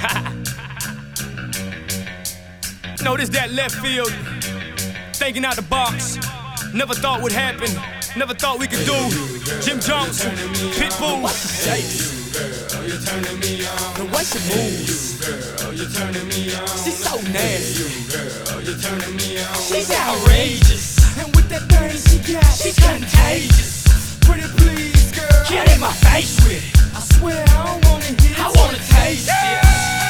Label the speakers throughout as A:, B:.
A: Notice that left field, thinking out the box. Never thought would happen, never thought we could do. Jim Jones, Pitbull.
B: Girl, you're turning me on.
A: The way she moves,
B: Girl, you're turning me on.
A: she's so nasty.
B: Girl, you're turning me on.
A: She's outrageous, and with that thing she got, she's contagious. Pretty please, girl, get in my face with it. I swear I don't wanna hit it, I wanna taste it.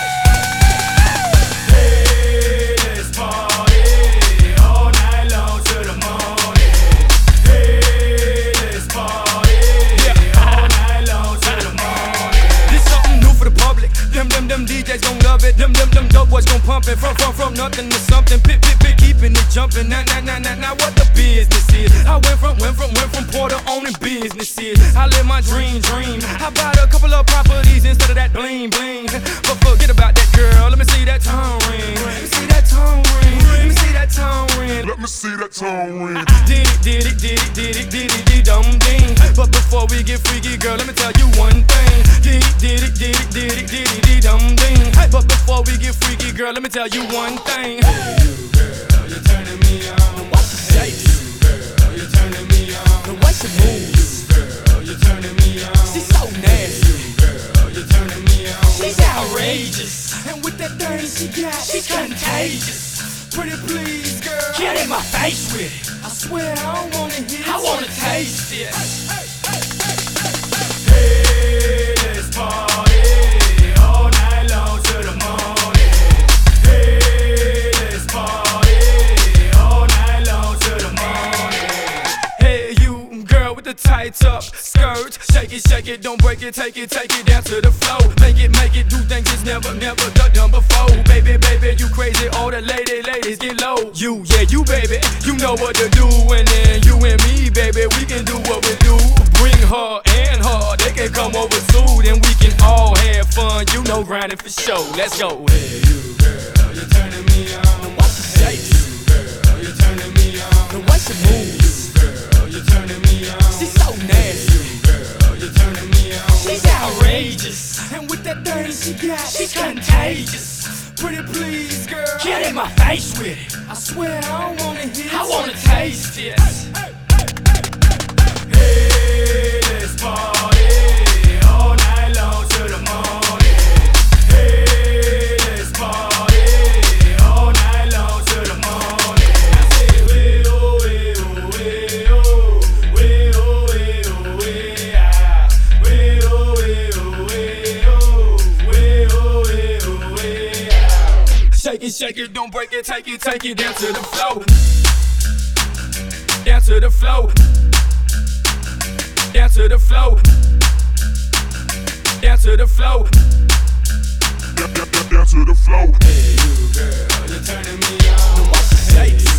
B: Hey, let's party all night long till the morning. Hey, let's party all night long till the morning.
A: This something new for the public. Them DJs gon' love it. Them dope boys gon' pump it. From nothing to something. Pit, keeping it jumping. Now what the business is? I went from Porter owning businesses. I live my dream. I bought a couple of properties instead of that bling. But forget about that girl. Let me see that tongue ring. Let me see that tongue ring. Let me see that tongue ring.
C: Let me see that tongue ring.
A: Did it, dum ding. But before we get freaky, girl, let me tell you one thing. Did it, dum ding. But before we get freaky, girl, let me tell you one thing.
B: Hey, you girl, you're turning me on.
A: What she say?
B: Girl, you're turning me on.
A: The way she moves,
B: Girl, you're turning me on.
A: she's so nasty.
B: Girl, you're turning me on.
A: She's outrageous, and with that thing she got, she's contagious. Pretty please, girl, get in my face with it. I swear I don't wanna hit it, I wanna taste it.
B: Hey, let's party all night long till the morning. Hey, let's party all night long till the morning.
A: Hey, you girl with the tights up skirt, shake it, don't break it, take it down to the floor. Make it, do things it's never done before. Baby, you crazy, all the ladies get low. You baby, you know what to do, and then you and me, baby, we can do what we do. Bring her and her, they can come over too, then we can all have fun. You know, grinding for show. Let's go.
B: Hey, you girl, you're turning me on.
A: What she say?
B: Girl, you're turning me on.
A: The way she moves,
B: Girl, you're turning me on.
A: she's so nasty.
B: Girl, you're turning me on.
A: She's outrageous, and with that thing she got, she's contagious. Pretty please, girl, get in my face with it. I swear I don't wanna hit it, I wanna taste it.
B: Hey, let's party all night long till the morning. Hey, let's party all night long till the morning. I say, way oh, way oh, way oh, way oh, way oh, way ah, way oh, way oh, way oh, way oh, way oh, way ah.
A: Shake it, don't break it, take it down to the floor. Down to the floor. Down to the floor. Down to the floor.
C: Down to the floor.
B: Hey, you girl, you're turning me on.
A: What she say?